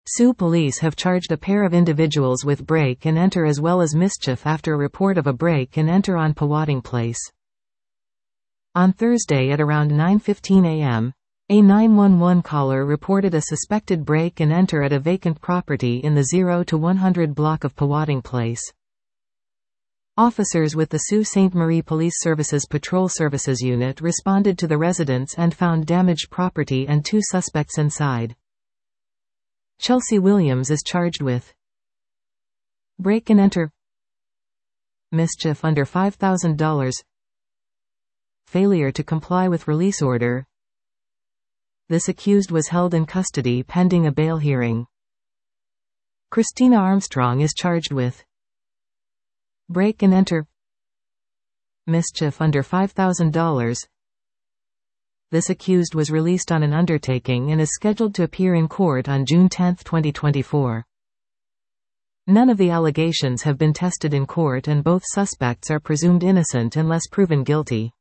Sioux police have charged a pair of individuals with break-and-enter as well as mischief after a report of a break-and-enter on Powhatan Place. On Thursday at around 9:15 a.m., a 911 caller reported a suspected break-and-enter at a vacant property in the 0 to 100 block of Powhatan Place. Officers with the Sault Ste. Marie Police Services Patrol Services Unit responded to the residence and found damaged property and 2 suspects inside. Chelsea Williams is charged with break-and-enter, mischief under $5,000, failure to comply with release order. This accused was held in custody pending a bail hearing. Christina Armstrong is charged with break-and-enter, mischief under $5,000. This accused was released on an undertaking and is scheduled to appear in court on June 10, 2024. None of the allegations have been tested in court and both suspects are presumed innocent unless proven guilty.